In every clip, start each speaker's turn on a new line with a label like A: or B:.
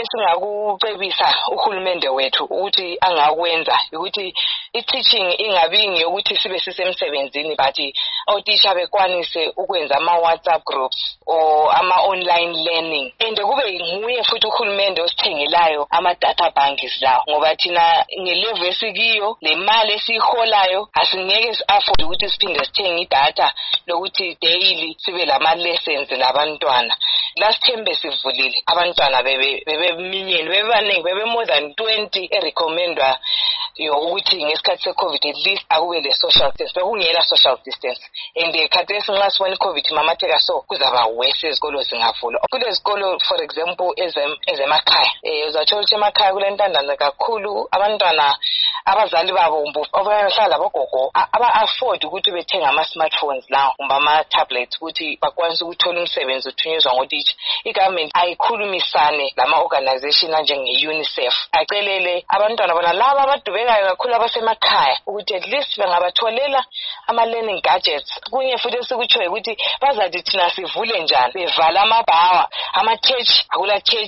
A: esingakucebisa uhulumende wethu ukuthi angakwenza ukuthi i-teaching ingabi ngeyokuthi sibe sisemsebenzini but othisha bekwanise ukwenza ama-WhatsApp groups or ama-online learning and kube nguye futhi uhulumende osithengelayo ama-data banks lawo ngoba thina ngelevel esikiyo le mali esiyiholayo asingeke si-afford ukuthi siphinde sithenge idatha lokuthi daily sibe lama-lessons labantwana. Last term besivulile abantwana bebeminyeni bebaningi bebe more than 20 erecommendwa ukuthi ngesikhathi se-COVID at least akube le social distance bekungela social distance and khathesi nxa sibona i-COVID mamatheka so kuzaba worse izikolo zingavulwa. Kulezikolo for example ezemakhaya uzathola ukuthi emakhaya kulentandane kakhulu abantwana abazali babo abahlala labogogo aba-afford ukuthi bethenga ama-smartphones lawo kumbe ama-tablets ukuthi bakwanise ukuthola umsebenzi uthunyezwa ngotitsha. I-government ayikhulumisane lama-organization anjenge-UNICEF acelele abantwana bona laba abadubekayo kakhulu abasemakhaya ukuthi at least bengabatholela ama-learning gadgets. Kunye futhi esikutshoyo ukuthi bazathi thina sivule njani bevala amabhawa ama-church akula church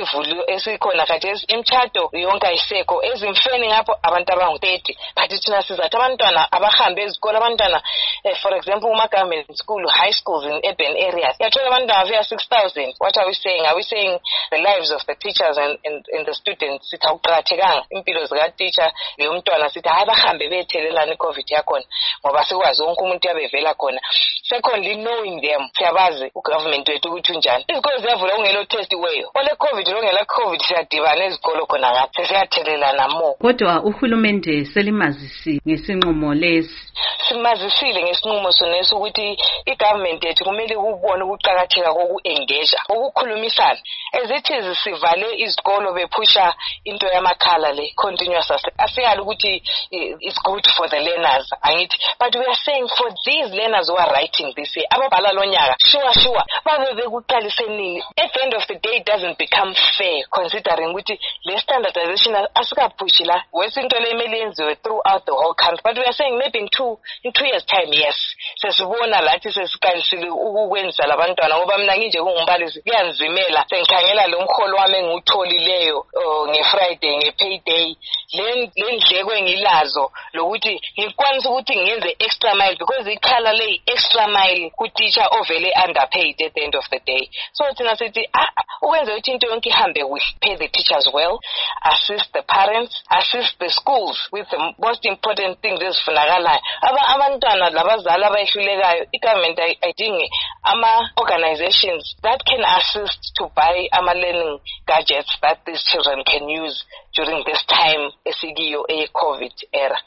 A: esikhona khathesi imtshado yonke ayisekho ezimfeni ngapho abantu abangu-30 but thina sizathi abantwana abahambe ezikolo abantwana for example kuma-government school high schools in urban areas yathola abantwana via 6,000. What are we saying? Are we saying the lives of the teachers and the students sithi akuqakathekanga impilo zika-teacher leyo mntwana sithi hayi bahambe bethelelana i-COVID yakhona ngoba sikwazi wonke umuntu yabevela khona. Secondly, knowing them siyabazi ugovernment wethu ukuthi unjani izikolo ziyavula ungelo test weyo ole COVID longela COVID siyadibana ezikolo khona ngathi sesiyathelelana more.
B: Kodwa uhulumende selimazisi ngesinqumo lesi.
A: Simazisile ngesinqumo soneso ukuthi i-government yethu kumele ukubona ukuqakatheka koku-engage ukukhulumisana ezithi sivale izikolo bephusha into yamakhala le continuous asiyali ukuthi it's good for the learners angithi but we are saying for these learners who are writing this year ababhala lonyaka sure babe bekuqalise nini at the end of the day it doesn't become fair considering ukuthi le standardization asikaphushi la wesinto le emele yenziwe throughout the whole country but we are saying maybe in two years time yes sesibona lathi sesiqalisile ukukwenza labantwana ngoba mina nginje kungumbalisi kuyanzimela sengikhangela lo mholo wami engitholileyo ngeFriday ngepayday le ndleko engilazo lokuthi ngikwanisa ukuthi ngenze extra mile because ikhala le extra mile ku teacher ovele underpaid at the end of the day. So thina sithi ukwenza ukuthi into yonke ihambe with pay the teachers well, assist the parents, assist the schools with the most important things ezifunakalayo. Abantwana labazali abayihlulekayo i-government ayidinge ama-organizations that can assist to buy ama-learning gadgets that these children can use during this time esikiyo e-COVID era.